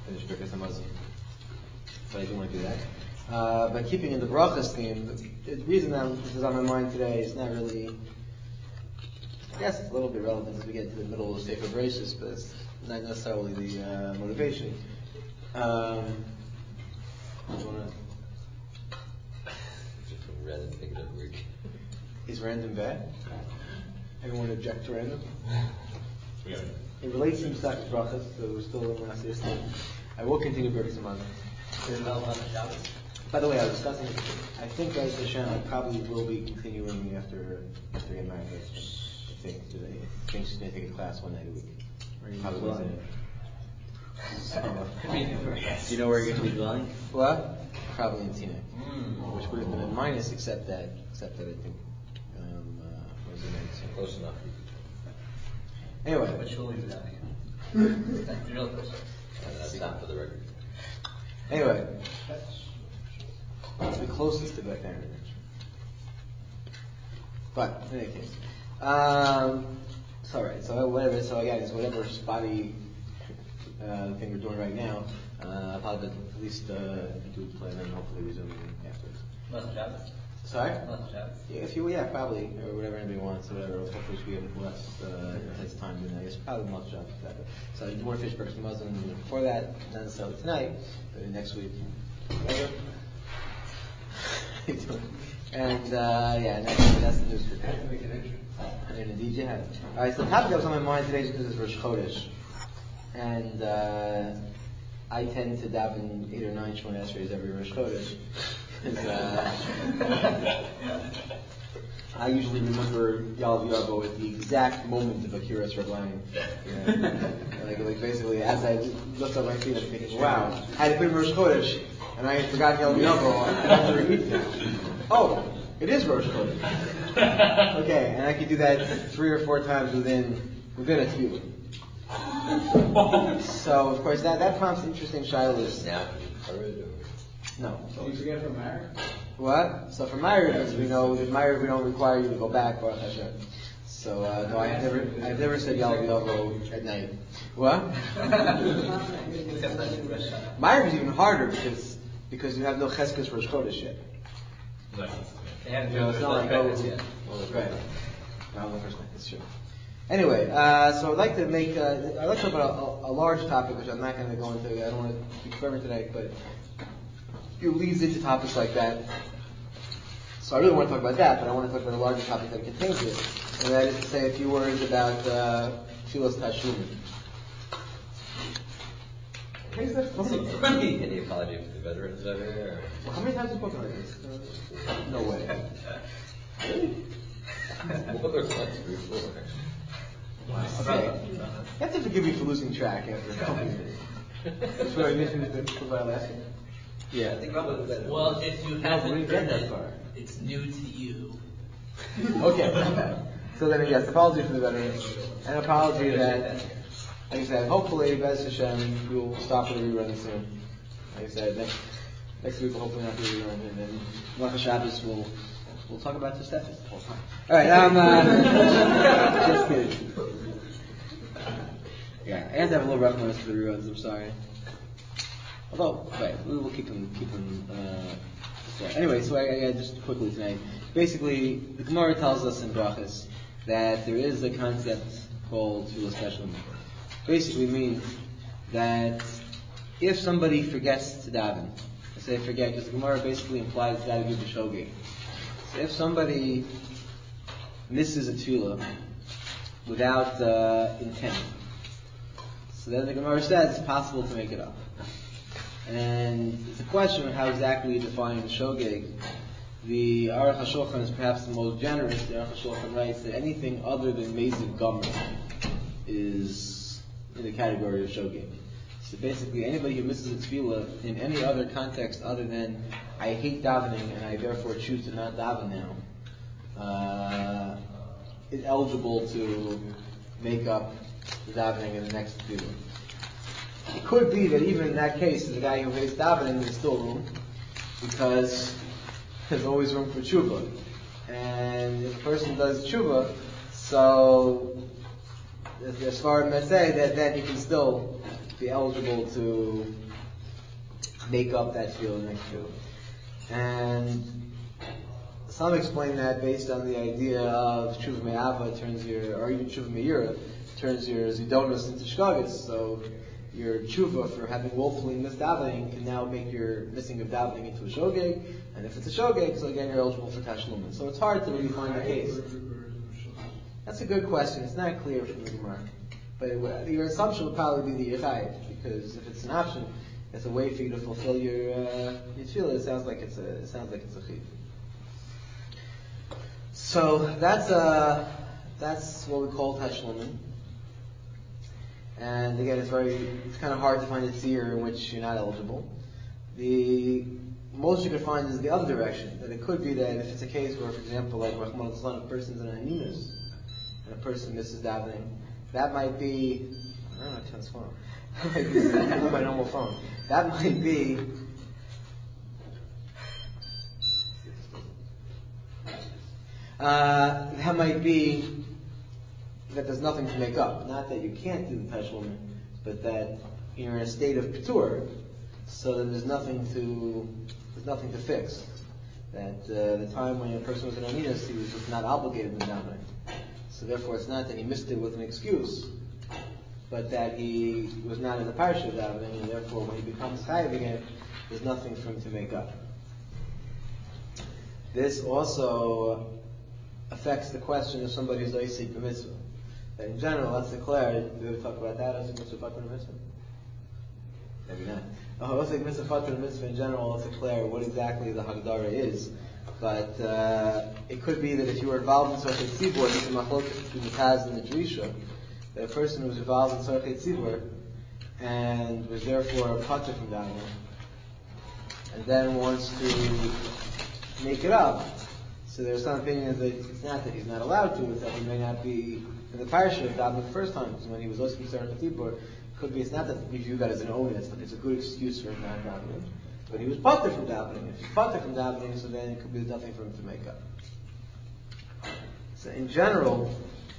finish Birkas Hamazon. But I do want to do that. But keeping in the brachas theme, the reason that this is on my mind today is not really, I guess it's a little bit relevant as we get to the middle of Sefer Bereshis, but it's not necessarily the motivation. Random things every week. Is random bad? Anyone object to random? It relates to Pesach brachas, so we're still in last year's thing. I will continue Birkas Hamazon. By the way, I was discussing it. I think as Hashem, I probably will be continuing after I get married. I think she's going to take a class one night a week. Probably wasn't. Do you know where you're going to be dwelling? What? Probably in Tina, which would have been a minus, except that I think was the next. Close enough. Anyway. Which will you have again? Real question. That's not for the record. Anyway, it's the closest to Beth Aaron. But in any case, it's all right. So whatever. So again, it's whatever spotty thing we're doing right now. I'll probably at least do a plan and hopefully resume afterwards. Not Shabbos. Sorry? Not Shabbos. Yeah, probably, or whatever anybody wants, or whatever. Hopefully we get less time than I guess. Probably not Shabbos. So I do more fish Birkas Hamazon before that, not necessarily tonight, but next week. Whatever. And that's the news for today. And indeed you have. Alright, so the topic that was on my mind today is because it's Rosh Chodesh. And I tend to daven 8 or 9 Shemona Esrei every Rosh Chodesh. I usually remember Yalav Yavo at the exact moment of Akiras Rabbanim. Like basically, as I looked up my feet, I'm thinking, wow, I had to put in Rosh Chodesh, and I forgot Yalav Yavo, I have to repeat now. Oh, it is Rosh Chodesh. Okay, and I could do that 3 or 4 times within a tefillah. So, of course, that prompts interesting shilas. Yeah. No. Did you forget from Meir? What? So for Meir, as we know, with Meir we don't require you to go back, Baruch Hashem. So no, I've never said Yalav Yavo at night. What? Meir is even harder because you have no Cheskes Rosh Chodesh yet. It's not like right. No, the first night. That's true. Anyway, so I'd like to talk about a large topic, which I'm not going to go into. I don't want to keep forever today, but it leads into topics like that. So I really want to talk about that, but I want to talk about a larger topic that contains it, and that is to say a few words about Tfilas Tashlumin. Is that funny? Any apology for the veterans over here? Well, how many times have you spoken like this? No way. Really? Okay. You have to forgive me for losing track after a couple years. That's what I mentioned at the last year. Yeah. Well, if you haven't get heard that it, far. it's new to you. Okay. So then, yes, apology for the veterans. An apology that, like I said, hopefully, Bez Hashem, we'll stop with the rerun soon. Like I said, next week will hopefully not be a rerun, and then Rosh Shabbos we'll talk about Tosefes the whole time. Alright, just kidding. Yeah, I have to have a little rough notice for the reruns, I'm sorry. Although, right, we will keep them anyway, so I just quickly tonight. Basically, the Gemara tells us in Brachas that there is a concept called Tfilas Tashlumin. Basically means that if somebody forgets to daven, I say forget because the Gemara basically implies it's got to be the shogeg. So if somebody misses a tefillah without intent, so then the Gemara says it's possible to make it up. And it's a question of how exactly you define the shogeg. The Aruch HaShulchan is perhaps the most generous. The Aruch HaShulchan writes that anything other than Meziv Gomer is in the category of shogeg. So basically, anybody who misses a tefillah in any other context other than I hate davening and I therefore choose to not daven now, is eligible to make up the davening in the next tefillah. It could be that even in that case, the guy who hates davening, there's still room, because there's always room for tshuva. And if a person does tshuva, so as far as I say, that then he can still be eligible to make up that tefillah next tefillah. And some explain that based on the idea of tshuva me'ava turns your, or even tshuva me'ira, turns your zidonos into shkagas. So your tshuva for having willfully missed davening can now make your missing of davening into a shogeg, and if it's a shogeg, so again you're eligible for tashlumin. So it's hard to really find the case. That's a good question. It's not clear from the Gemara, but your assumption would probably be the yichayit, because if it's an option, it's a way for you to fulfill your tefillah. It sounds like it's a chiyuv. So that's what we call tashlumin. And again, it's kind of hard to find a tzir in which you're not eligible. The most you could find is the other direction, that it could be that if it's a case where, for example, like Rahman al-Islam, a person's in an aninus, and a person misses davening, that might be, I don't know how to turn this phone on. That might be my normal phone. That might be that there's nothing to make up. Not that you can't do the tashlumin, but that you're in a state of patur, so that there's nothing to fix. That the time when a person was in aninus, he was just not obligated to davening. So therefore, it's not that he missed it with an excuse, but that he was not in the parsha of davening, and therefore, when he becomes chayav again, there's nothing for him to make up. This also affects the question of somebody who's oisik b'mitzvah. That in general, let's declare, do we ever talk about that, oisik mitzvah fatur mitzvah? Maybe not. Oisik mitzvah fatur mitzvah in general, let's declare what exactly the Hagdara is. But it could be that if you were involved in Tzorchei Tzibur, this is machloket between the Taz and the Drisha, that a person who was involved in Tzorchei Tzibur and was therefore patur from davening, and then wants to make it up. So there's some opinions that it's not that he's not allowed to, it's that he may not be in the parsha of davening the first time, because when he was listening to Tzorchei Tzibur, could be it's not that we view that as an onus, it's a good excuse for him not davening. But he was patur from davening. If he's patur from davening, so then it could be nothing for him to make up. So in general,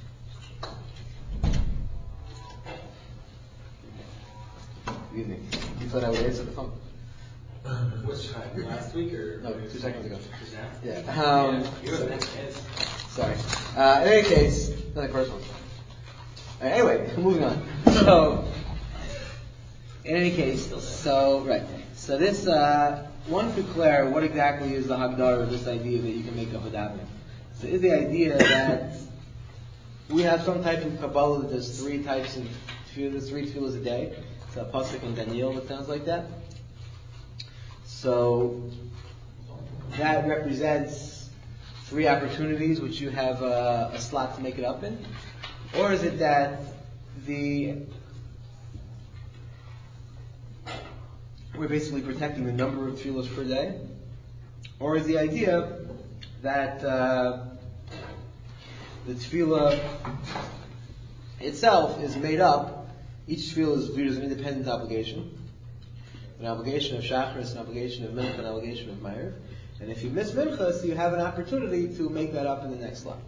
excuse me, you thought I would answer the phone? Which time? Last week or? No, 2 seconds ago. Just now? Yeah. You're the next kid. Sorry. In any case, nothing personal. Anyway, moving on. So, in any case, So this, one could declare what exactly is the Hagdara of this idea that you can make up a davening. So is the idea that we have some type of Kabbalah that there's 3 types of tefillah, there's 3 tefillahs a day. It's a pasuk in Daniel that sounds like that. So that represents 3 opportunities which you have a slot to make it up in? Or is it that we're basically protecting the number of tefillahs per day? Or is the idea that the tefillah itself is made up, each tefillah is viewed as an independent obligation, an obligation of Shacharis, an obligation of Mincha, an obligation of Ma'ariv, and if you miss Mincha, so you have an opportunity to make that up in the next slot,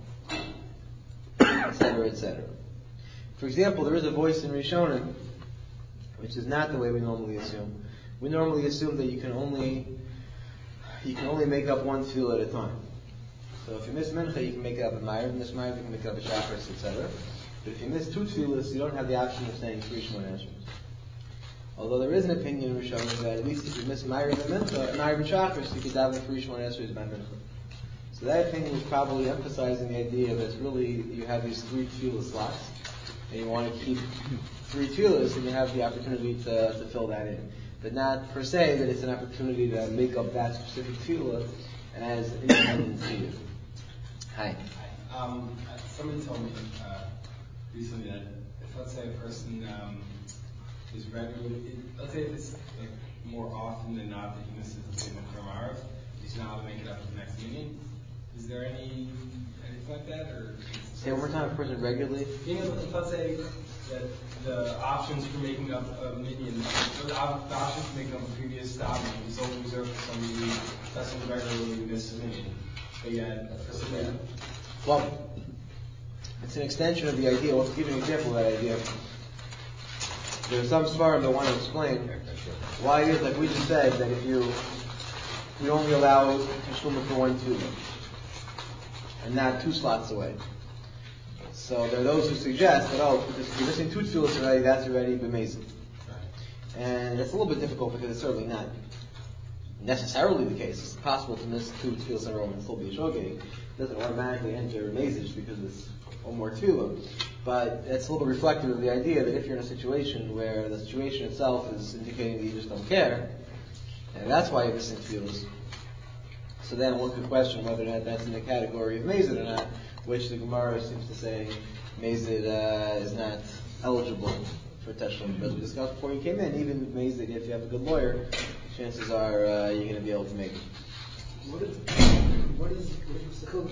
etc., etc. For example, there is a voice in Rishonim, which is not the way we normally assume. We normally assume that you can only make up 1 tefillah at a time. So if you miss Mincha, you can make it up at Ma'ariv, miss Ma'ariv, you can make it up at Shacharis, etc. But if you miss 2 tefillahs, you don't have the option of saying 3 Shemona Esrei. Although there is an opinion in Rishonim that at least if you miss Ma'ariv and Mincha, Ma'ariv and Shacharis, you could daven 3 Shemona Esrei by Mincha. So that opinion is probably emphasizing the idea that it's really, you have these 3 tefillah slots, and you want to keep 3 tefillahs, and you have the opportunity to fill that in. But not per se that it's an opportunity to make up that specific tefillah as independent to you. Hi. Somebody told me recently that if, let's say, a person is regularly, let's say if it's like more often than not that he misses the statement from ours, he's not able to make it up at the next meeting. Is there anything like that, or? Say one more time, a person regularly? If let's say that the options for making up a minion, the options for making up a previous stop is only reserved for somebody who doesn't regularly miss a minion. But yet, well, it's an extension of the idea. Let's give you an example of that idea. There are some svarim that want to explain why it is, like we just said, that if we only allow Tashluma for one tefillah, and not 2 slots away. So there are those who suggest that, if you're missing 2 tefillahs already, that's already b'mezid. And it's a little bit difficult because it's certainly not necessarily the case. It's possible to miss 2 tefillahs in a row and still be a shogeg. It doesn't automatically enter mezid because it's one more tefillah. But it's a little reflective of the idea that if you're in a situation where the situation itself is indicating that you just don't care, and that's why you're missing tefillahs, so then one could question whether or not that's in the category of mezid or not, which the Gemara seems to say mezid is not eligible for Tashlum. But as we discussed before you came in, even mezid, if you have a good lawyer, chances are you're going to be able to make it. What is the code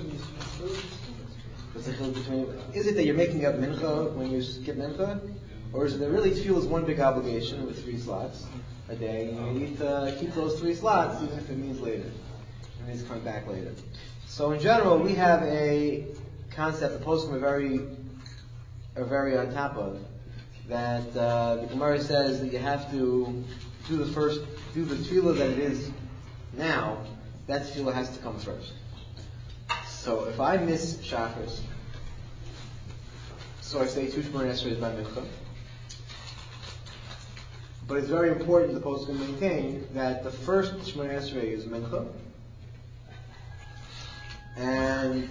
between? Is it that you're making up mincha when you skip mincha, or is it that really tefillah is one big obligation with 3 slots a day, and you need to keep those 3 slots even if it means later, it means coming back later. So in general, we have a concept the poskim are very on top of, that the Gemara says that you have to do the tefillah that it is now. That tefillah has to come first. So if I miss Shachris, so I say 2 Shemona Esrei by mincha. But it's very important the poskim maintain that the first Shemona Esrei is mincha, and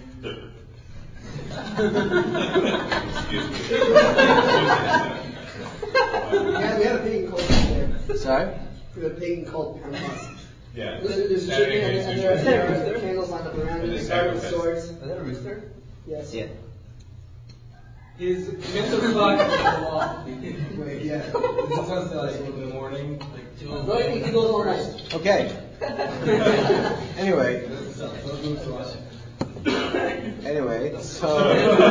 we had a pagan cult there. Sorry? We had a pagan cult. Yeah. There's a chicken and there are handles lined up around it. They started with swords. Is that a rooster? Yes. Yeah. Is mental clock off? Wait, yeah. Is it supposed to like in the morning? Like 2 Right, he goes all night. Okay. Anyway, so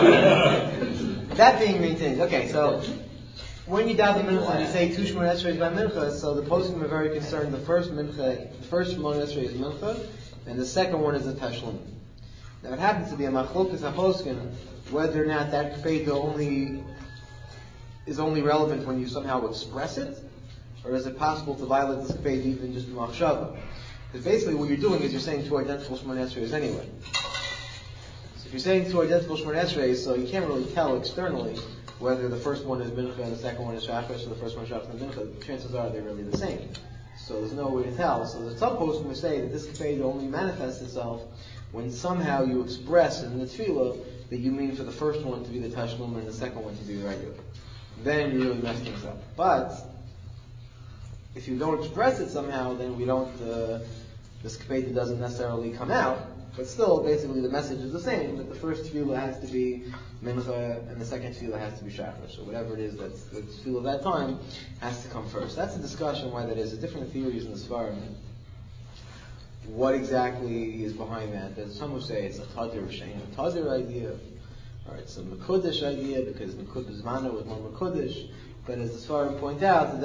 that being maintained. Okay, so when you daven mincha and you say 2 Shemona Esrei by mincha, so the poskim are very concerned. The first Shemona Esrei is mincha, and the second one is a tashlum. Now it happens to be a machlokas haposkim whether or not that kfeida is only relevant when you somehow express it, or is it possible to violate this kfeida even just b'machshava? Because basically what you're doing is you're saying 2 identical Shemona Esreis anyway. So if you're saying 2 identical Shemona Esreis, so you can't really tell externally whether the first one is mincha and the second one is shachris, or the first one is shachris and mincha. Chances are they're really the same. So there's no way to tell. So the some poskim will say that this kfeida only manifests itself when somehow you express in the tefillah that you mean for the first one to be the tashlum and the second one to be the regular. Then you really mess things up. But if you don't express it somehow, then we don't. This kfeida doesn't necessarily come out. But still, basically, the message is the same. That the first tefillah has to be mincha and the second tefillah has to be shachar. So whatever it is that's the tefillah of that time has to come first. That's a discussion why that is. There's different theories in the Svarim. What exactly is behind that? There's some who say it's a tadir shein, a tadir idea, or it's a mekudesh idea because mekudesh zmana was more mekudesh. But as the Svarim point out,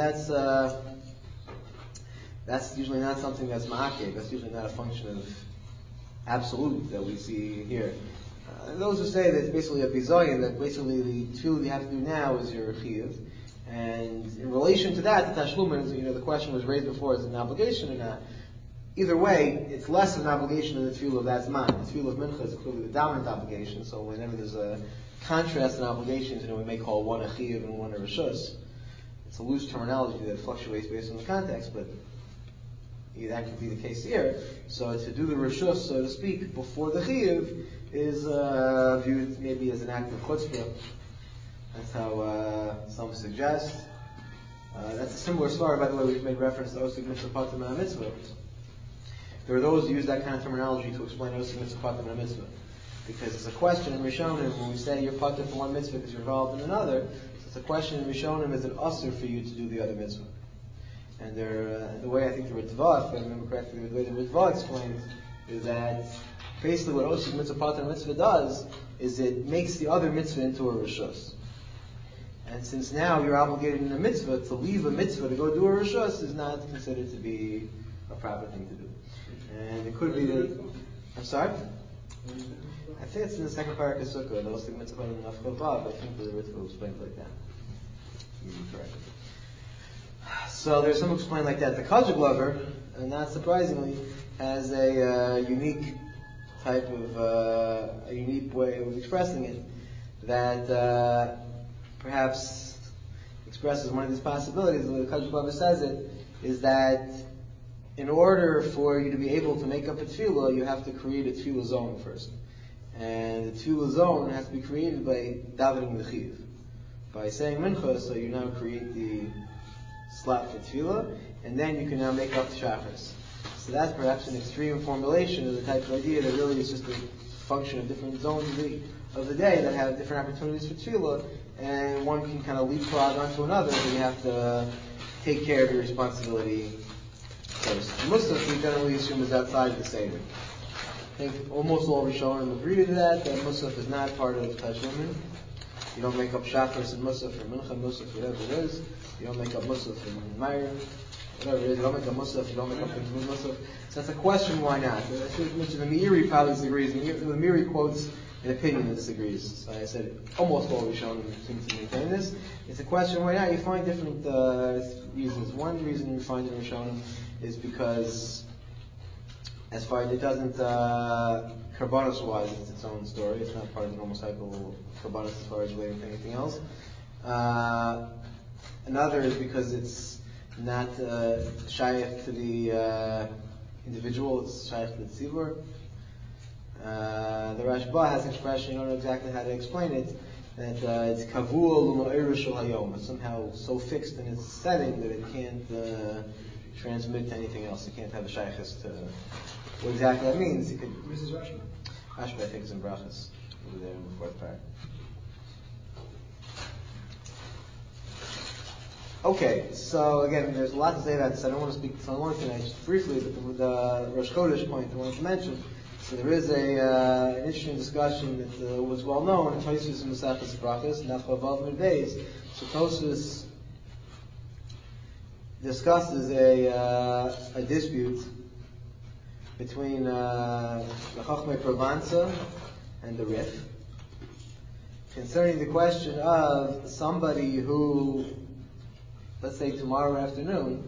that's usually not something that's ma'akev. That's usually not a function of absolute that we see here. Those who say that it's basically a bizayin, that basically the tefillah you have to do now is your chiyuv, and in relation to that, the tashlum is, the question was raised before, is it an obligation or not? Either way, it's less of an obligation than the tefillah of that zman. The tefillah of mincha is clearly the dominant obligation, so whenever there's a contrast in obligations, we may call one a chiyuv and one a reshus. It's a loose terminology that fluctuates based on the context, but that could be the case here. So to do the reshus, so to speak, before the chiyuv is viewed maybe as an act of chutzpah. That's how some suggest. That's a similar story, by the way. We've made reference to osig mitzvah patim and mitzvah. There are those who use that kind of terminology to explain osig mitzvah patim and mitzvah, because it's a question in Rishonim when we say you're patim for one mitzvah because you're involved in another. So it's a question in Rishonim: is it usher for you to do the other mitzvah? And the way I think the Ritva, if I remember correctly, the way the Ritva explains is that basically what osig mitzvah patim mitzvah does is it makes the other mitzvah into a reshus. And since now you're obligated in a mitzvah, to leave a mitzvah to go do a reshus is not considered to be a proper thing to do. And it could be that, I'm sorry? I think it's in the second parak of Sukkah, the osig mitzvah patim nafchavav. I think the Ritva explains like that. Correct. So there's some who explain like that. The Kajik lover, not surprisingly, has a unique type of a unique way of expressing it that perhaps expresses one of these possibilities. The way the Kajik lover says it is that in order for you to be able to make up a tefillah, you have to create a tefillah zone first. And the tefillah zone has to be created by davening the chiv. By saying mincha, so you now create the slot for tefillah, and then you can now make up the shachris. So that's perhaps an extreme formulation of the type of idea that really is just a function of different zones of the day that have different opportunities for tefillah, and one can kind of leapfrog onto another, but you have to take care of your responsibility first. Musaf, we generally assume, is outside of the Seder. I think almost all Rishonim agree to that Musaf is not part of Tashlumin. You don't make up Shachris and Musaf or Mincha, Musaf, whatever it is. You don't make up Musaf and Meir, whatever it is. You don't make up Musaf, you don't make up Musaf. So that's a question, why not? I should mention the Meiri probably disagrees. The Meiri quotes an opinion that disagrees. So I said almost all Rishonim seem to maintain this. It's a question, why not? You find different reasons. One reason you find in Rishonim is because as far as it doesn't, Karbanos wise, it's its own story. It's not part of the normal cycle of Karbanos as far as relating to anything else. Another is because it's not shaykh to the individual, it's shaykh to the tzibur. The Rashba has an expression, you don't know exactly how to explain it, that it's kavua l'ma'ir shel hayom. It's somehow so fixed in its setting that it can't transmit to anything else. It can't have a shaykhis to what exactly that means. You could. Mrs. Rashba. Rashba, I think, is in Brachas over there in the fourth part. Okay, so again, there's a lot to say about this. I don't want to speak so long tonight, just briefly, but the Rosh Chodesh point I wanted to mention. So there is an interesting discussion that was well known in Tosfos and Masechtas Brachas, Nachavav Medbeis. So Tosfos discusses a dispute between the Chachmei Provanza and the Rif concerning the question of somebody who, let's say tomorrow afternoon,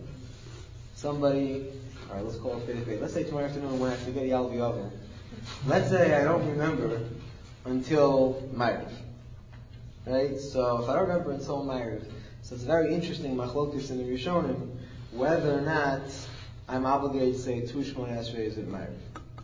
let's call it Pei. Let's say tomorrow afternoon when I have to get Yal V'Yavel. Let's say I don't remember until Ma'ariv. Right? So if I don't remember until Ma'ariv, so it's very interesting, machlokes in the Rishonim, whether or not I'm obligated to say Tu Shmoneh Esrei at Ma'ariv.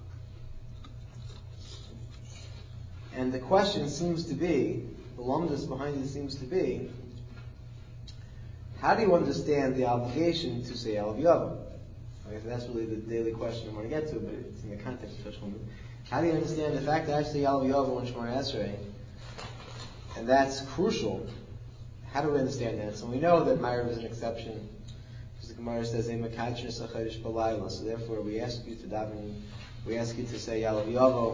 And the question seems to be, the lumdus behind it seems to be, how do you understand the obligation to say Al V'Yavel? Okay, so that's really the daily question I want to get to, but it's in the context of Tashlumin. How do you understand the fact that I say Al V'Yavel and Shmoneh Esrei? And that's crucial. How do we understand that? So we know that Ma'ariv is an exception, because the Gemara says, so therefore we ask you to daven, we ask you to say Al V'Yavel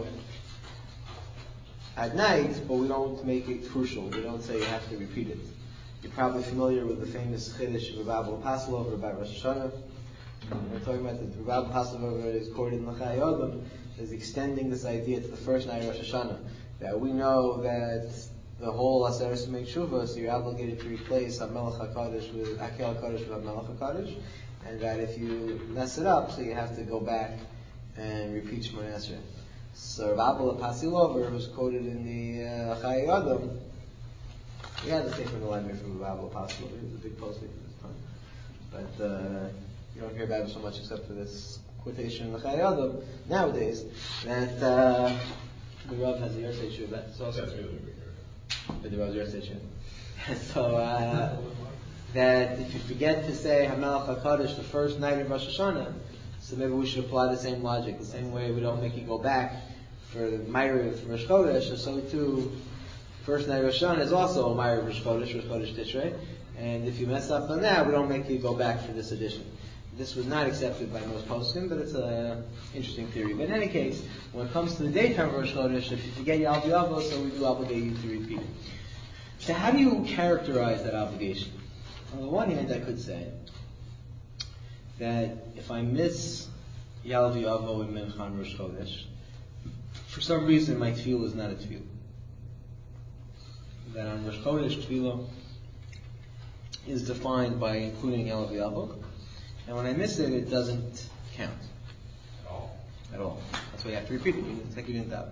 at night, but we don't make it crucial. We don't say you have to repeat it. You're probably familiar with the famous Chiddush of Rav Passover about Rosh Hashanah. We're talking about the Rav Passover is quoted in L'chai Yodam as extending this idea to the first night of Rosh Hashanah. That we know that the whole Aseres Yemei Tshuva, so you're obligated to replace HaMelech HaKadosh with Akel HaKadosh with HaMelech HaKadosh, and that if you mess it up, so you have to go back and repeat Shmoneh Esrei. So Rav Passover, who's quoted in the L'chai Yodam, we had to take from the library from Rav Passover. He was a big poster at this time. But you don't hear about him so much except for this quotation in the L'chai Yodam nowadays, that the Rav has a Yersei Shuv. That's also but the Rav Yersei Shuv. So that if you forget to say HaMelech HaKadosh the first night of Rosh Hashanah, so maybe we should apply the same logic, the same way we don't make you go back for the Ma'ariv Rosh Chodesh, so too first night of Rosh Hashanah is also a Ma'ariv Rosh Chodesh Tishrei, and if you mess up on that, we don't make you go back for this edition. This was not accepted by most poskim, but it's an interesting theory. But in any case, when it comes to the daytime of Rosh Chodesh, if you forget Yal V'Yavel, so we do obligate you to repeat it. So how do you characterize that obligation? On the one hand, I could say that if I miss Yal V'Yavel in Mincha on Rosh Chodesh, for some reason my tefillah is not a tefillah. That on Rosh Chodesh tefillah is defined by including El V'Yavo, and when I miss it, it doesn't count at all. That's why you have to repeat it. It's like you didn't daven.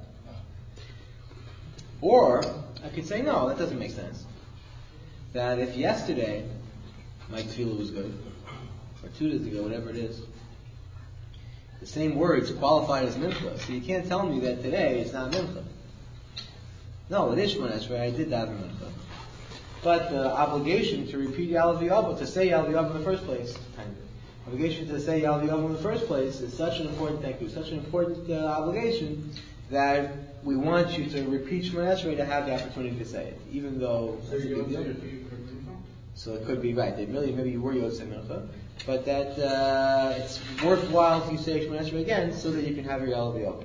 Or I could say no, that doesn't make sense. That if yesterday my tefillah was good, or 2 days ago, whatever it is, the same words qualified as mincha, so you can't tell me that today it's not mincha. No, it is Shemona Esrei. I did daven mincha. But the obligation to repeat Yal V'Yavo, to say Yal V'Yavo in the first place, obligation to say Yal V'Yavo in the first place is such an important such an important obligation that we want you to repeat Shemona Esrei to have the opportunity to say it, even though it's a big deal. So it could be right. Maybe you were Yotzei Mincha, but that it's worthwhile if you say Shemona Esrei again so that you can have your Yal V'Yavo.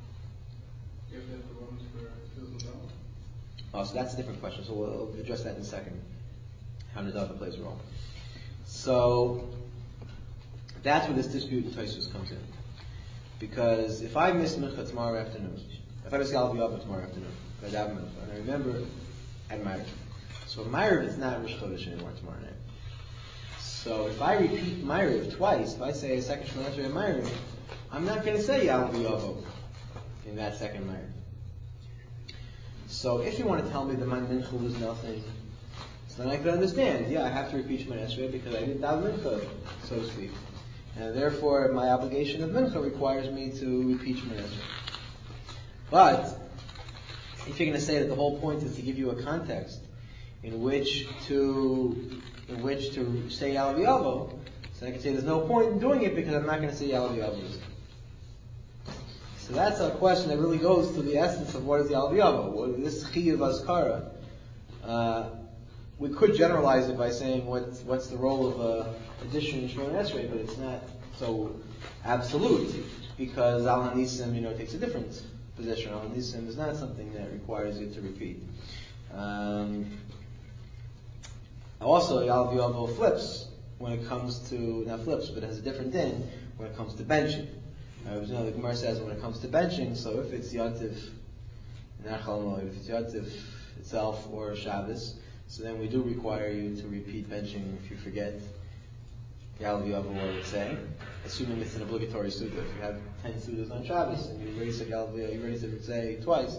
Oh, so that's a different question. So we'll address that in a second. How Nadava plays a role. So that's where this dispute in Tosfos comes in. Because if I miss Mincha tomorrow afternoon, if I miss Yal V'Yavo tomorrow afternoon, I daven Mincha, and I remember at Ma'ariv. So Ma'ariv is not Rosh Chodesh anymore tomorrow night. So if I repeat Ma'ariv twice, if I say a second Shemona Esrei at Ma'ariv, I'm not going to say Yal V'Yavo in that second Ma'ariv. So if you want to tell me that my mincha was nothing, so then I can understand. Yeah, I have to repeat Shemona Esrei because I didn't daven mincha, so to speak, and therefore my obligation of mincha requires me to repeat Shemona Esrei. But if you're going to say that the whole point is to give you a context in which to say Yal V'Yavo, so I can say there's no point in doing it because I'm not going to say Yal V'Yavo. So that's a question that really goes to the essence of what is Yal V'Yavo. What is this Chiyuv Azkara? We could generalize it by saying what's the role of addition in Shemona Esrei, but it's not so absolute because Al Hanisim, takes a different position. Al Hanisim is not something that requires you to repeat. Also, Yal V'Yavo flips when it comes to, not flips, but has a different din when it comes to benching. The Gemara says when it comes to benching, so if it's Yontif, if it's Yontif itself or Shabbos, so then we do require you to repeat benching if you forget Yal V'Yavo what it's saying, assuming it's an obligatory Suda. If you have 10 Sudas on Shabbos and you already said Yal V'Yavo, you already said say twice,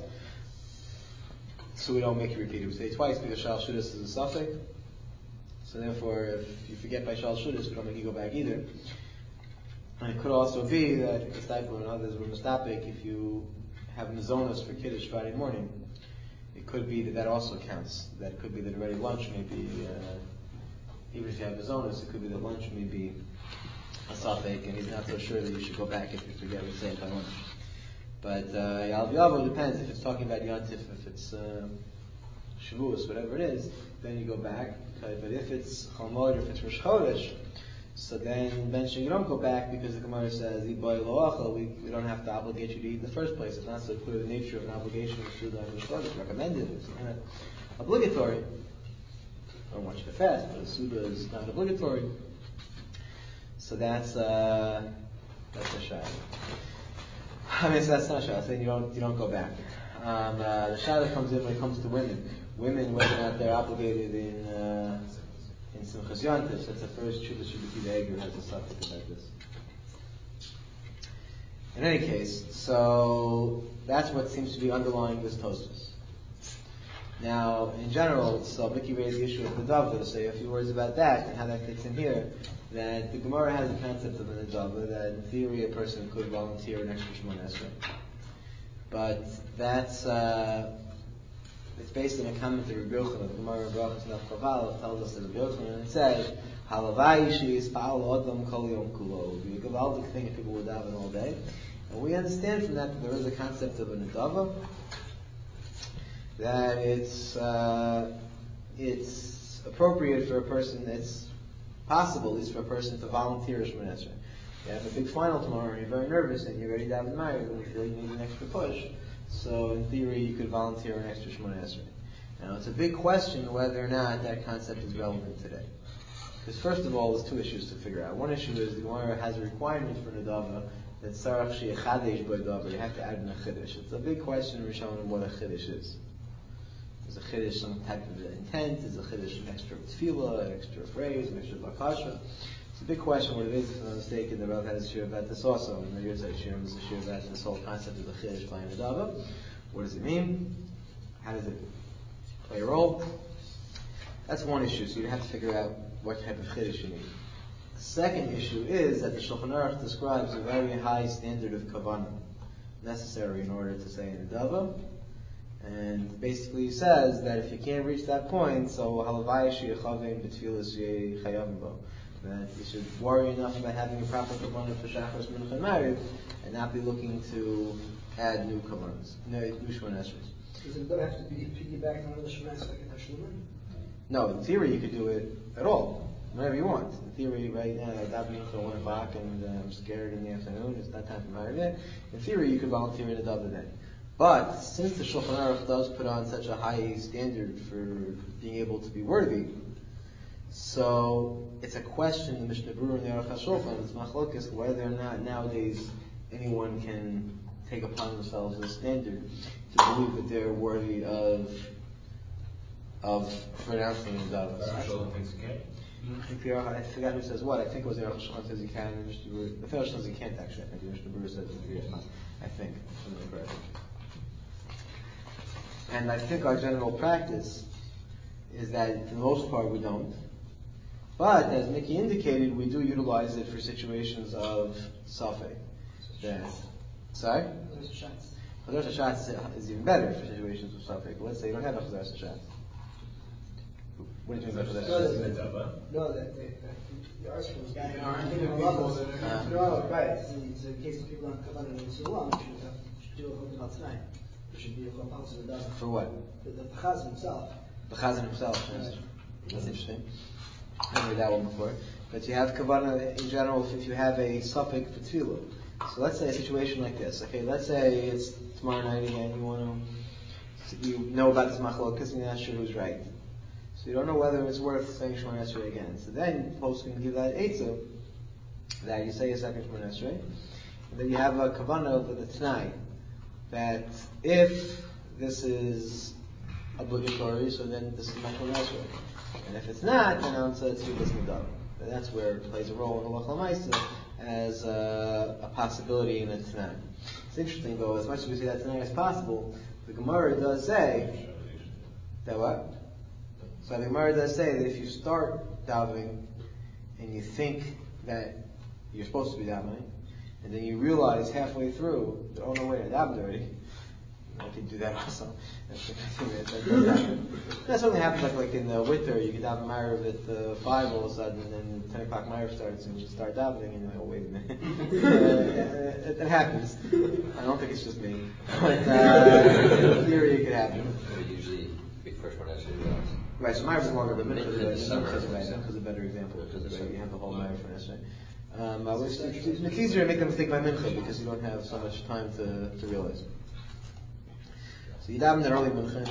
so we don't make you repeat it. We say twice because Shal Shudas is a suffix, so therefore if you forget by Shal Shudas, we don't make you go back either. And it could also be that the Stipler and others were mistapik if you have Mizonos for Kiddush Friday morning. It could be that also counts. That could be that already lunch may be, even if you have Mizonos, it could be that lunch may be a Safek, and he's not so sure that you should go back if you forget to say it by lunch. But Yal V'Yavo depends. If it's talking about Yontif, if it's Shavuos, whatever it is, then you go back. Okay? But if it's Chol, if it's Rosh Chodesh, so then benching, you don't go back because the Gemara says, we don't have to obligate you to eat in the first place. It's not so clear the nature of an obligation of Suda and Mishloach. It's recommended. It's not obligatory. I don't want you to fast, but a Suda is not obligatory. So that's a shayla. So that's not a shayla. Saying you don't go back. The shayla comes in when it comes to women. Women, whether or not they're obligated in Simchas Yontif, that's the first Shuvah Shubbati Eger has a suffix about this. In any case, so that's what seems to be underlying this Tosfos. Now, in general, so Mickey raised the issue of Nadava, to say a few words about that and how that fits in here, that the Gemara has a concept of a Nadava, that in theory a person could volunteer an extra Shemona Esrei. But that's, it's based on a comment of Rabbi Yochanan. The Gemara in Brachos Naf Kaval tells us that Rabbi Yochanan, and it says, "Halavai sheyispal adam kol yom kulo." It would be a gavaldic thing if people would daven all day. And we understand from that there is a concept of a nedava, that it's appropriate for a person, it's possible, at least for a person to volunteer a Shemona Esrei. You have a big final tomorrow, and you're very nervous, and you're ready to daven Ma'ariv, and you feel you need an extra push. So in theory, you could volunteer an extra Shemona Esrei. Now, it's a big question whether or not that concept is relevant today. Because first of all, there's two issues to figure out. One issue is the Gemara has a requirement for Nadava that Sarach Shei Chadesh B'Nadava, you have to add in a Chiddush. It's a big question in Rishonim what a Chiddush is. Is a chiddush some type of intent? Is a chiddush an extra tefillah, an extra phrase, an extra bakasha? It's a big question what it is. If I'm not mistaken, the Rav has a shir about this also. And the Yitzhak shir is a shir about this whole concept of the chiddush by Nedava. What does it mean? How does it play a role? That's one issue. So you have to figure out what type of chiddush you need. The second issue is that the Shulchan Aruch describes a very high standard of kavanah necessary in order to say Nedava. And basically says that if you can't reach that point, so halavai sheyachavim b'tfilas sheychayavim bo, that you should worry enough about having a proper kavanah for Shachar, Mincha, and Mariv, and not be looking to add new kavanas, new Shemona Esrei. Does it have to be piggybacked on the Shemona Esrei like a Hashlumin? No, in theory you could do it at all, whenever you want. In theory, right now, I daven for 1 o'clock and I'm scared in the afternoon, it's not time for Mariv yet. In theory, you could volunteer in a double day. But since the Shulchan Aruch does put on such a high standard for being able to be worthy, so it's a question in the Mishnah Berurah and the Aruch HaShulchan, it's machlokes, whether or not nowadays anyone can take upon themselves a standard to believe that they're worthy of pronouncing the Nedava. I forgot who says what. I think it was the Aruch HaShulchan says you can, and the Mishnah Berurah says you can't actually. I think the Mishnah Berurah says it's not. I think, if I'm correct. And I think our general practice is that for the most part we don't. But as Mickey indicated, we do utilize it for situations of safek. Sorry? Chazaras Hashatz is even better for situations of safek. But let's say you don't have a Chazaras Hashatz. What do you mean by Chazaras Hashatz? No, the article was getting on levels. No, right. It's in case of people don't come on and too long, you should do a whole about tonight. There should be a whole house of the dozen. For what? The Chazan himself. The Chazan himself. Yes. That's interesting. I heard that one before. But you have kavanah in general if you have a suffix for tefillah. So let's say a situation like this. Okay, let's say it's tomorrow night again. You know about this machlokas and you're not sure who's right. So you don't know whether it's worth saying Shemona Esrei again. So then folks can give that eitzah that you say a second Shemona Esrei, and then you have a kavanah with a t'nai that if this is obligatory, so then this is not Shemona Esrei. And if it's not, then it's Tfilas Nedava. That's where it plays a role in Halacha L'Maisa as a possibility in a Tanai. It's interesting though, as much as we say that Tanai as possible, the Gemara does say that what? So the Gemara does say that if you start davening and you think that you're supposed to be davening, and then you realize halfway through that, oh no wait, I davened already. I can do that also. That does happen. That certainly happens like in the winter, you can daven Ma'ariv at 5 all of a sudden, and then 10 o'clock Ma'ariv starts, and you start davening, and you're like, oh wait a minute. It happens. I don't think it's just me. But in theory it could happen. Usually before Shemona Esrei. Right, so Ma'ariv is longer, but Mincha is a better example, because you have the whole Ma'ariv for Esrei. It's easier to make the mistake by Mincha, because you don't have so much time to realize. So you daven that early mincha,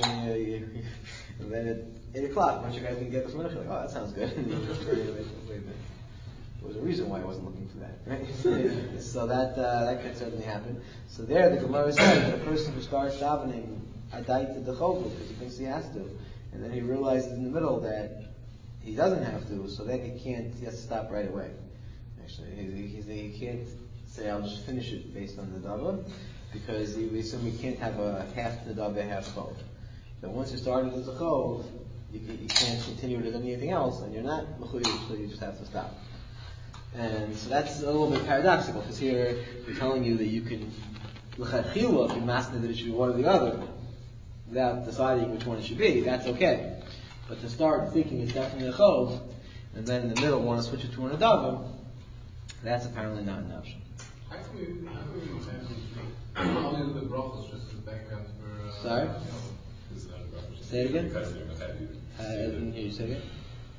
and then at 8 o'clock, once you guys can get this mincha, like, oh, that sounds good. Wait a minute. There was a reason why I wasn't looking for that, right? So that could certainly happen. So there, the Gemara says that a person who starts davening adait to dechov because he thinks he has to, and then he realizes in the middle that he doesn't have to, so then he has to stop right away. Actually, he can't say, I'll just finish it based on the dava, because we assume you can't have a half Nedava, half Chov. But once you started as a Chov, you can't continue to do anything else, and you're not Mechuyev, so you just have to stop. And so that's a little bit paradoxical, because here we're telling you that you can, L'chadchila, if you master that it should be one or the other, without deciding which one it should be, that's okay. But to start thinking it's definitely a Chov, and then in the middle want to switch it to an Nedava, that's apparently not an option. How can we only the brachos just as background for... Sorry? Say it again? I didn't hear you say it.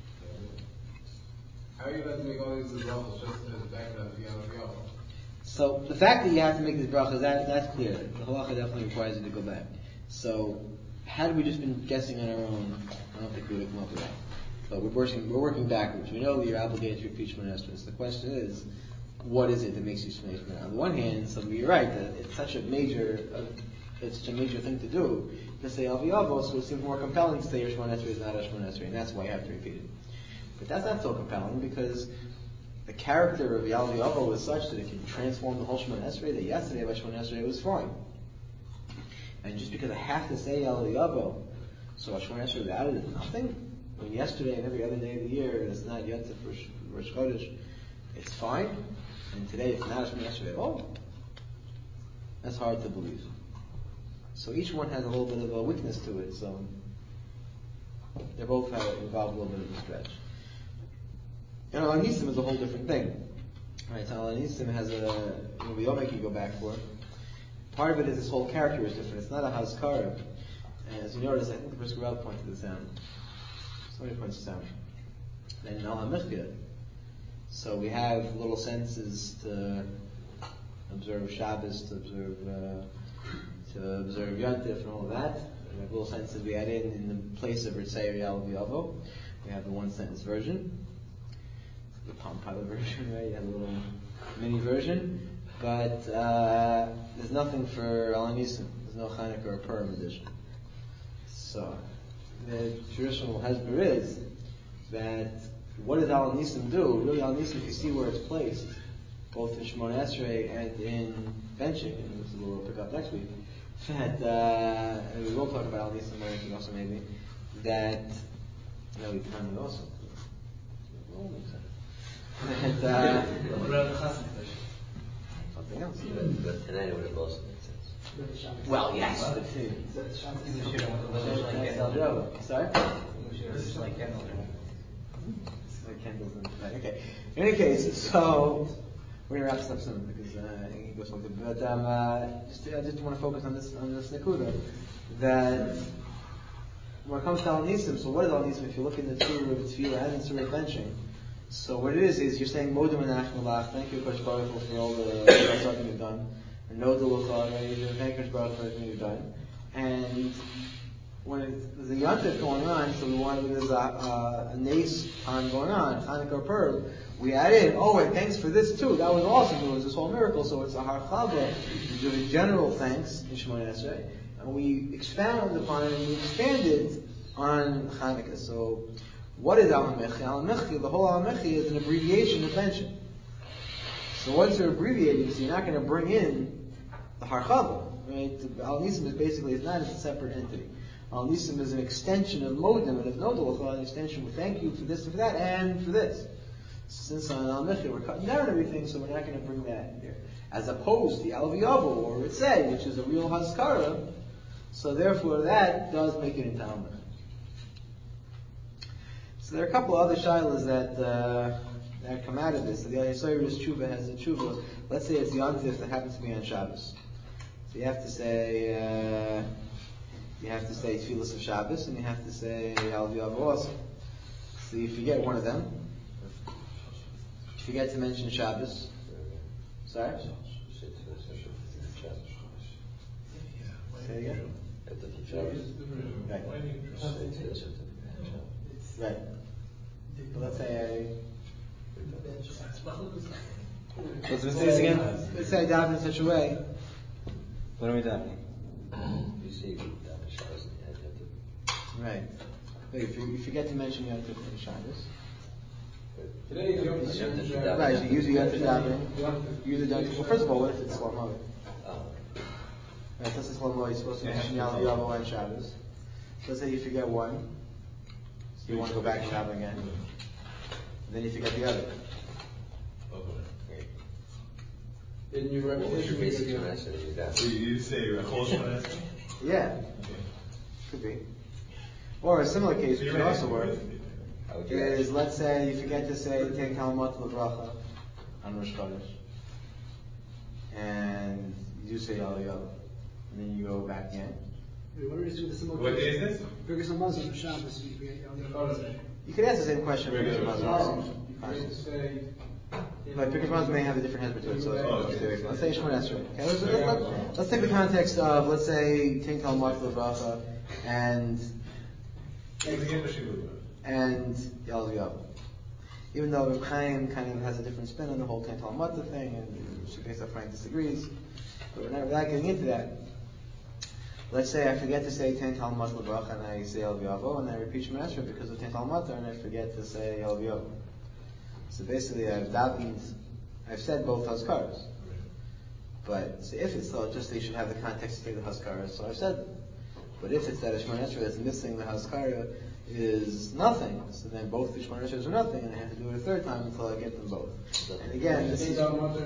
How are you allowed to make all these brachos just as background for Yom? So the fact that you have to make these brachos, that's clear. The halacha definitely requires you to go back. So had we just been guessing on our own, I don't think we would have come up with that. But we're working backwards. We know that you're obligated to repeat Shemona Esrei. The question is, what is it that makes you Shemona Esrei? On the one hand, you're right that it's such a major it's such a major thing to do to say Al V'Yavo, so it seems more compelling to say your Shemona Esrei is not a Shemona Esrei, and that's why you have to repeat it. But that's not so compelling because the character of Al V'Yavo was such that it can transform the whole Shemona Esrei, that yesterday by Shemona Esrei was fine. And just because I have to say Al V'Yavo, so Shemona Esrei without it is nothing? When yesterday and every other day of the year is not Yotzei for Rosh Chodesh, it's fine, and today it's not Shemona Esrei at all? That's hard to believe. So each one has a little bit of a weakness to it, so they both involve a little bit of a stretch. And Al Nisim is a whole different thing. Right, so Al Nisim has we all make you go back for. Part of it is this whole character is different. It's not a Hazkara. And as you notice, I think the Brisker Reb pointed this out. Somebody points this out. And Al HaMechia. So we have little senses to observe Shabbos, to observe Yontif and all of that. We have little sentences we add in the place of Ritzei Al V'Yavo. We have the one sentence version, the Palm Pilot version, right? You have a little mini version, but there's nothing for Al Nisim. There's no Chanukah or Purim edition. So the traditional Hezbollah is that what does Al Nisim do? Really, Al Nisim, if you see where it's placed, both in Shemona Esrei and in benching, and this is what we'll pick up next week. That and we will talk about Al Nisim or anything also maybe. That we can also. That something else. But tonight it would have also made sense. Well, yes. Sorry. Like candles. Like candles and okay. In any case, so we're gonna wrap this up soon because it goes like that. But I just want to focus on this Nakuda that when it comes to Al Nisim, so what is Al Nisim? If you look in the Surah of Tefillah and the Surah of benching, so what it is you're saying Modem and Achmalach, thank you Kosh Baruch Hu for all the stuff you've done, and no Duluchah, thank you Kosh Baruch Hu for everything you've done, and when there's a Yontif going on, so there's a Nace time going on, Chanukah or Purim, we add in, and thanks for this too, that was awesome, it was this whole miracle, so it's a Harchava, we do the general thanks in Shemona Esrei, and we expound upon it, and we expanded on Chanukah. So, what is Al HaMechia? Al HaMechia, the whole Al HaMechia is an abbreviation of benching. So once you're abbreviating, so you're not going to bring in the Harchava, right? Al Nisim is basically, it's not a separate entity. Al Nisim is an extension of Modem, and of Nodal, an extension of thank you for this and for that, and for this. Since on Al HaMechia we're cutting down everything, so we're not going to bring that in there. As opposed to Al V'Yavo, or Ritzei, which is a real Hazkara, so therefore that does make it into Al HaMechia. So there are a couple other shilas that come out of this. So the Yisrael's tshuva has a tshuva. Let's say it's Yontif that happens to be on Shabbos. So you have to say Tfilas of Shabbos, and you have to say Al V'Yavo also. So you forget one of them. You forget to mention Shabbos. Sorry? Say it again. Right. Right. But let's say let's say this again. Let's say I daven in such a way. What are we davening? You see, Shabbos and Right. Wait, if you forget to mention Yom Tov and Shabbos. Today is Yom Tov. Right, so use the Yom Tov davening. Use the Yom Tov. Well, first of all, what if it's slow mo? Right, this is slow mo. You're supposed to mention Yom and Shabbos. So let's say you forget one. So you want to go back and daven again. And then you forget the other. In your What's your basic repetition, Shemona Esrei? So you say a whole Shemona Esrei? Yeah. Could be. Or a similar case, which could also work, is let's say you forget to say Take Talmud L'Bracha on Rosh Chodesh. And you do say Al V'Yavo. And then you go back again. What do we do with the similar What day is this? Figure some Muslim for Shabbos, you forget You could ask the same question for Regular Muslims. But Pirkei Shemot may have a different hezbollah to it, so let's say Shemona Esrei. Okay, let's take the context of, let's say, Take Talmud L'Bracha and Al V'Yavo. Even though Reb Chaim kind of has a different spin on the whole Take Talmud thing, and Shifei Safraim disagrees, but we're not getting into that. Let's say I forget to say Ten Talmud Lebracha and I say El Yavo, and I repeat Shemon Esrei because of Ten Talmud and I forget to say El Yavo. So basically, I've said both Haskaras. But so if it's thought just that you should have the context to say the Haskaras, so I've said them. But if it's that a Shemon Esrei that's missing the Haskara is nothing, so then both the Shemon Esreis are nothing, and I have to do it a third time until I get them both. And again, this is...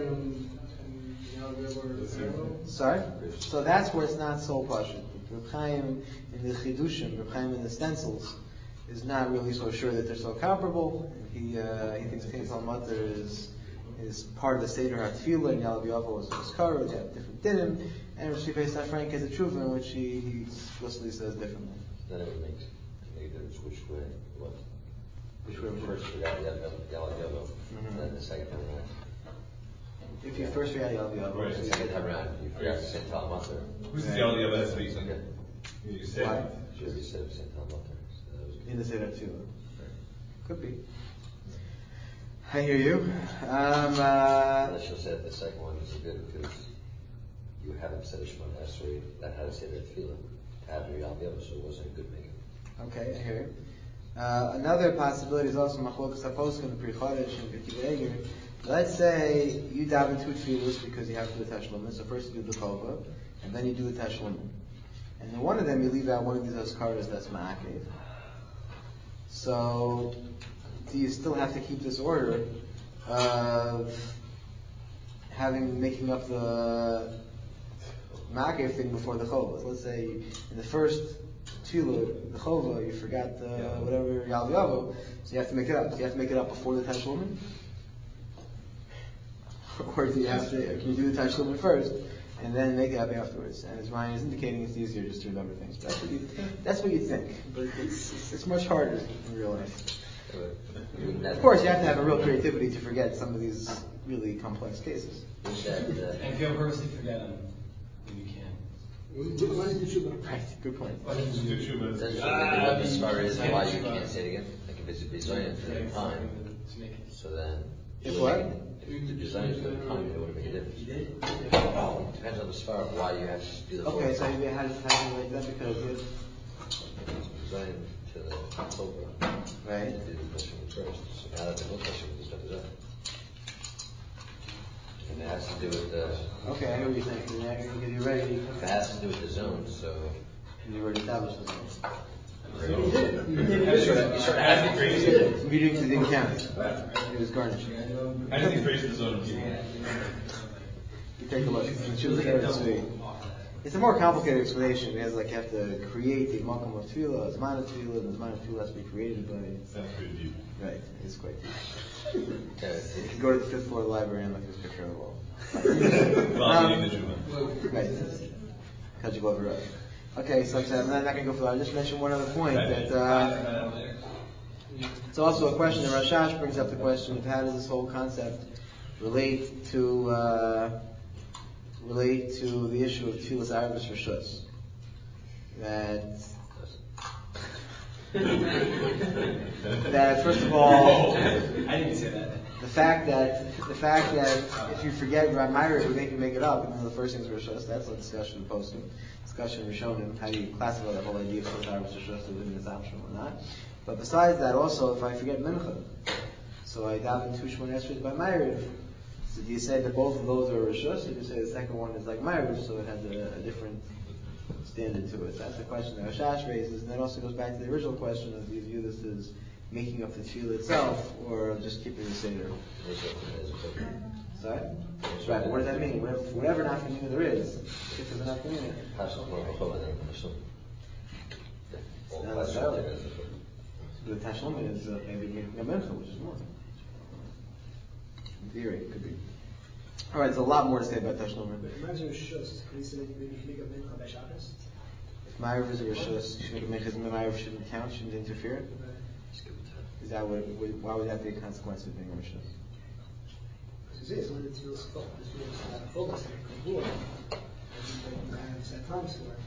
Sorry? So that's where it's not so pashut. Reb Chaim in the Chidushim, Reb Chaim in the stencils, is not really so sure that they're so comparable. He thinks Ten Talmud is part of the Seder HaTfilah, and Yalav Yavo is Haskara, they have different dinim, and Rav Shifei Safrank has a tshuva in which he explicitly says differently. Then it would make a difference which way, what? Which way? First forgot Yalav Yavo, and then the second time around. If you first forgot Yalav Yavo, Right, the second time around, you forgot to say Talmud. Who's the only other that's what Okay. you said? Why? Sure, you said St. Talmud. In the Seder HaTfilah. Could be. I hear you. I should have said the second one is good because you haven't said a Shemon Esrei that had a Seder Tefillah to have your Yalav Yavo, so it wasn't a good makeup. Okay, I hear you. Another possibility is also Machlokas HaPoskim, Pri Chodesh, and B'Kiva Eger. Let's say you daven two tefillos because you have to do a teshlumin. So first you do the kova, and then you do the teshlumin. And in one of them you leave out one of these askaras that's ma'akev. So do you still have to keep this order of making up the ma'akev thing before the chova? Let's say in the first tefillah, the chova, you forgot whatever Yalav Yavo, so you have to make it up. So you have to make it up before the teshlumin. Or do you have to? Can you do the teshlumin first and then make it up afterwards? And as Ryan is indicating, it's easier just to remember things. But that's what you think, but it's much harder in real life. Of course, you have to have a real creativity to forget some of these really complex cases. And if you purposely forget them, then you can. Right. Good point. Does it what the svar is why you can't say it again? Like if it's a bizayon for the time, so then. If what? If the design is for the time, it would make a difference. Depends on the svar of why you have to do the Okay, so you had to like that because it's design to the October. Right. Do the question first. So now that the book question is the design. And it has to do with the. Okay, I know what you're saying. Because you're ready. If it has to do with the zone, so. You already established the zone. You sort of have to create it. Meetings didn't count. It was garnished. How does he create the zone? You take a look. It's a more complicated explanation. It has you have to create a makom of tefillah, a zman of tefillah, and the zman of tefillah has to be created by. Sounds pretty deep. Right, it's quite deep. Okay. You can go to the 5th floor of the library and look at this picture on the wall. Well, meaning the Juma. Right. Kaji Glover Road. Okay, so I'm not going to go for that. I'll just mention one other point that it's also a question that Rashash brings up the question of how does this whole concept relate to the issue of Tfilas Arvis Rishus. That first of all, I didn't say that. the fact that if you forget Myra, we make it up, and one of the first things Rishus, that's a discussion in posting. Discussion Rishonim, how do you classify that whole idea of Tfilas Arvis Rishus within this option or not? But besides that, also if I forget Mincha, so I daven two Shemon Esrei by Myra. So do you say that both of those are Rishus, or do you say the second one is like Myra, so it has a different standard to it? So that's the question that Rashash raises, and that also goes back to the original question of do you view this as making up the tefillah itself, or just keeping the seder? Sorry? Right, what does that mean? Whatever nafkamina there is, if there's an nafkamina. Not necessarily. The tashlumin is maybe making a mincha, which is more. In theory, it could be. Alright, there's a lot more to say about tashlumin. Imagine Rishus, can you say maybe you can make a mincha by Shabbos? If Ma'ariv is a Rishus, you should make his Ma'ariv shouldn't count, shouldn't interfere? Is that why would that be a consequence of being a Rishus? Because it is when it's real spot, it's real focus, and you have set times for it.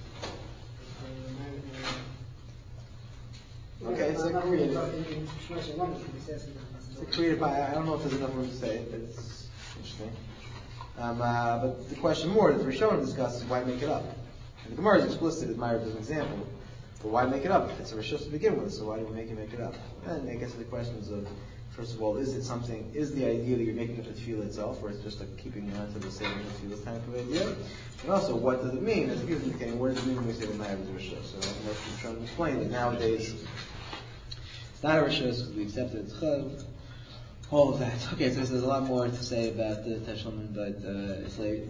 Okay, it's a creative. It's a creative. I don't know if there's enough room to say it, but it's interesting. But the question more that Rishonim discusses is why make it up? And the Gemara is explicit, as Meir as an example. But why make it up? It's a rishus to begin with, so why do we make it up? And it gets to the questions of, first of all, is the idea that you're making up the tefillah itself, or it's just like keeping on to the same tefillah type of idea? And also, what does it mean? As people indicating, what does it mean when we say the Meir is a rishus? So I'm trying to explain that nowadays it's not a rishus because we accept it as chav. All of that. Okay, so there's a lot more to say about the Teshlumin, but it's late.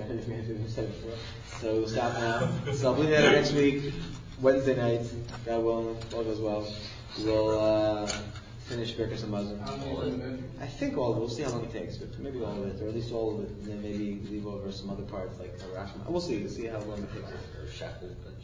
So we'll stop now. So I'll be there next week, Wednesday night. God willing, if all goes well. We'll finish Birkas Hamazon. I think all of it. We'll see how long it takes, but maybe all of it, or at least all of it, and then maybe leave over some other parts like Rashma. We'll see. We'll see how long it takes. Or Shachar.